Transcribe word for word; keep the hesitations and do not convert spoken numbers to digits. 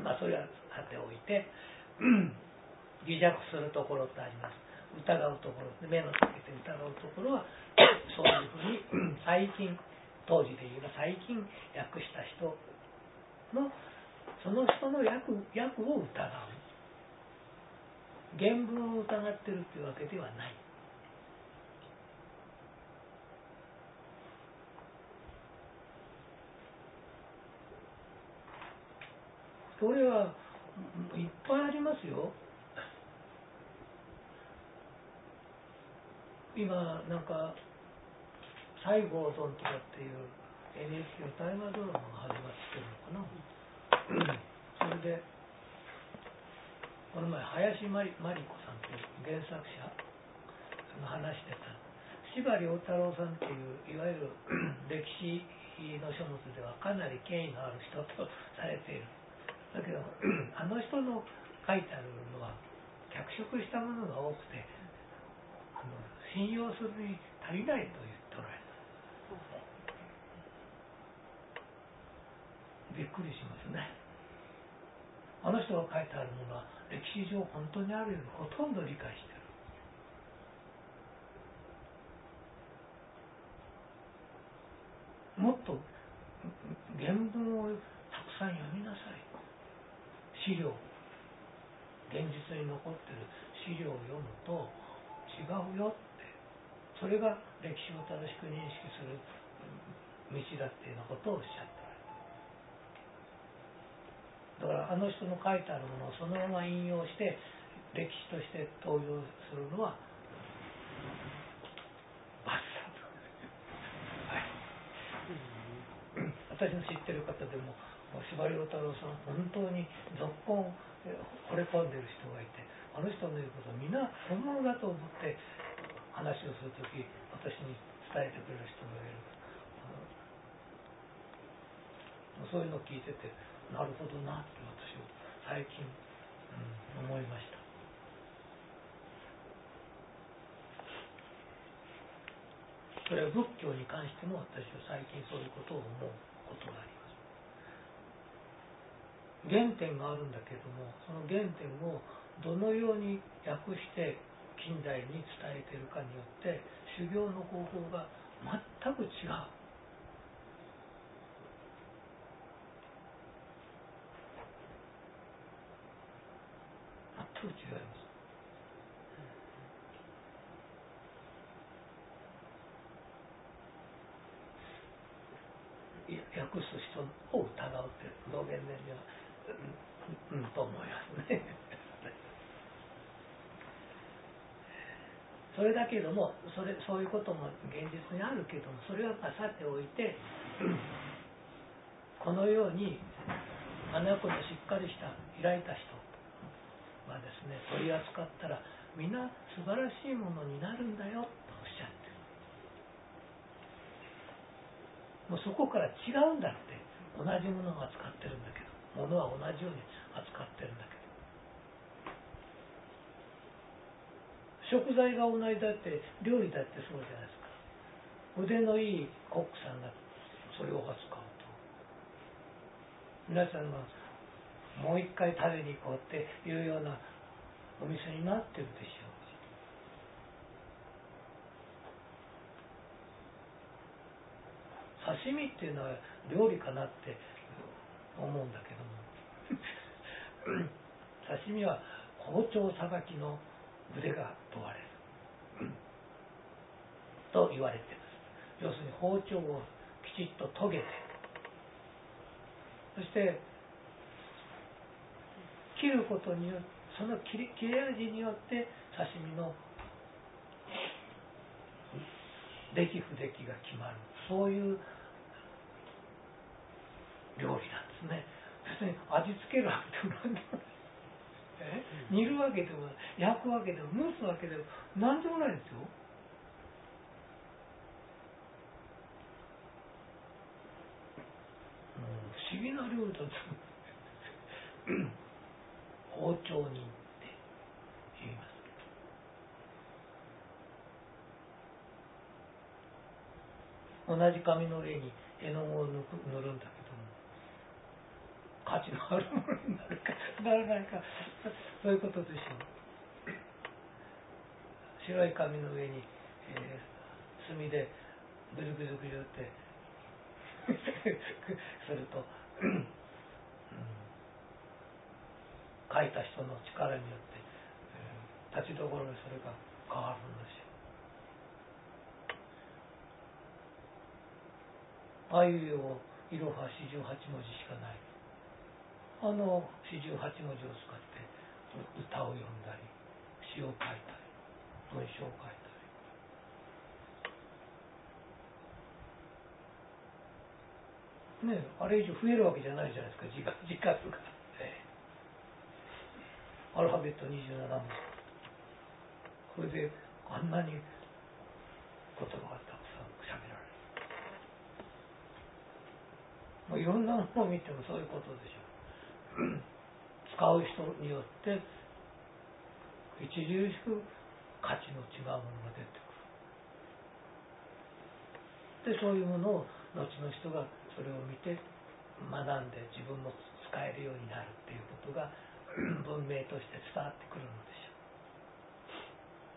まあそれはさておいて疑弱するところってあります。疑うところ、目のつけて疑うところはそういうふうに最近、当時で言えば最近訳した人のその人の訳、訳を疑う、原文を疑ってるというわけではない。それはいっぱいありますよ。今なんか西郷どんとかっていう エヌエイチケー の大河ドラマが始まってるのかなそれでこの前林真理子さんという原作者が話してた司馬遼太郎さんっていういわゆる歴史の書物ではかなり権威のある人とされている。だけどあの人の書いてあるのは脚色したものが多くて信用するに足りないと言っておられた。びっくりしますね。あの人が書いてあるものは歴史上本当にあるようにほとんど理解してる。もっと原文をたくさん読みなさい。資料、現実に残ってる資料を読むと違うよって、それが歴史を正しく認識する道だっていうようなことをおっしゃっておられる。だからあの人の書いてあるものをそのまま引用して歴史として登用するのはバッサと、はい、私の知ってる方でも司馬遼太郎さん本当にぞっこん惚れ込んでる人がいて、あの人の言うことをみんな本物だと思って話をするとき私に伝えてくれる人がいる。そういうのを聞いててなるほどなって私は最近、うん、思いました。それは仏教に関しても私は最近そういうことを思うことがあります。原点があるんだけれども、その原点をどのように訳して近代に伝えているかによって修行の方法が全く違う。全く違います。訳す人を疑うって道元年にはうん、うん、と思いますね。それだけどもそれそういうことも現実にあるけども、それはさておいてこのようにあの子のしっかりした開いた人はですね取り扱ったら皆素晴らしいものになるんだよとおっしゃってる。もうそこから違うんだって。同じものを扱ってるんだけど、ものは同じように扱ってるんだけど、食材が同じだって料理だってそうじゃないですか。腕のいいコックさんがそれを扱うと皆さんがもう一回食べに行こうっていうようなお店になってるでしょう。刺身っていうのは料理かなって思うんだけども刺身は包丁さばきの腕が問われると言われています。要するに包丁をきちっと研げて、そして切ることによってその切れ味によって刺身の出来不出来が決まる、そういう料理なんですね。別に味付けるわけでも何でもない、え煮るわけでも焼くわけでも蒸すわけでも何でもないんですよ。うん、不思議な料理だと包丁人って言います。同じ紙の上に絵の具を塗るんだけども価値のあるものになるかならないか、そういうことでしょう。白い紙の上に、えー、墨でぐるぐるぐるってすると、うん、書いた人の力によって、えー、立ちどころでそれが変わるんですよ。あいうえおいろは四十八文字しかない。あの四十八文字を使って歌を読んだり、詩を書いたり、文章を書いたり。ねえ、あれ以上増えるわけじゃないじゃないですか、字が字数が。アルファベットにじゅうなな文字。これであんなに言葉がたくさん喋られる。まあ、いろんなものを見てもそういうことでしょう。使う人によって著しく価値の違うものが出てくる。で、そういうものを後の人がそれを見て学んで自分も使えるようになるっていうことが文明として伝わってくるのでしょう。